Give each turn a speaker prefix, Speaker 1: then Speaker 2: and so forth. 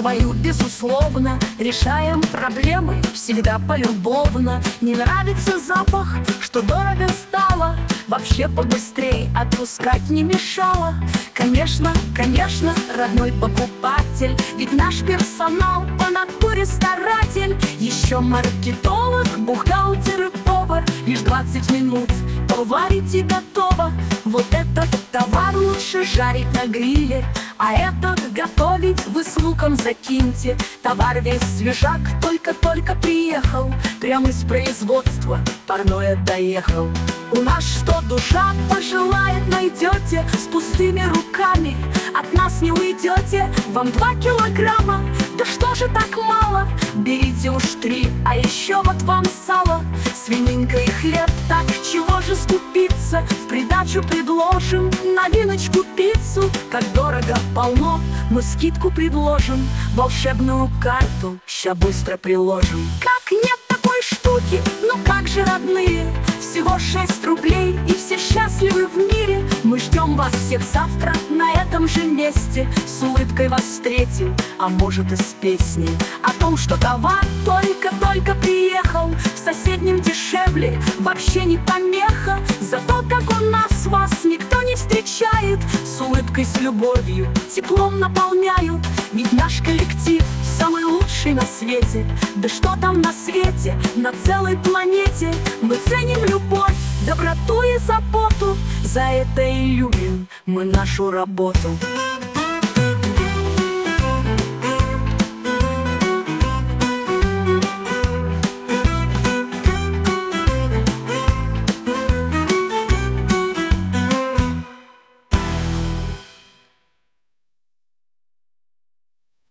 Speaker 1: свою, безусловно. Решаем проблемы всегда полюбовно. Не нравится запах, что дорого стало, вообще побыстрей отпускать не мешало. Конечно, конечно, родной покупатель, ведь наш персонал по натуре старатель. Еще маркетолог, бухгалтер и повар. Лишь 20 минут поварить и готово. Вот этот товар лучше жарить на гриле, а этот готовить вы с луком закиньте. Товар весь свежак, только-только приехал, прямо из производства парное доехал. У нас что душа пожелает, найдете. С пустыми руками от нас не уйдете. Вам 2 килограмма, да что же так мало? Берите уж 3, а еще вот вам сало, свининка и хлеб, так чего же скупиться? В придачу предложим новиночку пиццу. Как дорого полно, мы скидку предложим, волшебную карту ща быстро приложим. Как нет такой штуки, ну как же, родные, всего 6 рублей и все счастливы в мире. Мы ждем вас всех завтра на этом же месте. С улыбкой вас встретим, а может и с песней о том, что товар только-только приехал. В соседнем дешевле, вообще не помеха. Зато как у нас вас никто не встречает. С улыбкой, с любовью, теплом наполняют. Ведь наш коллектив самый лучший на свете. Да что там на свете, на целой планете. Мы ценим любовь, доброту и заботу. За это и любим мы нашу работу.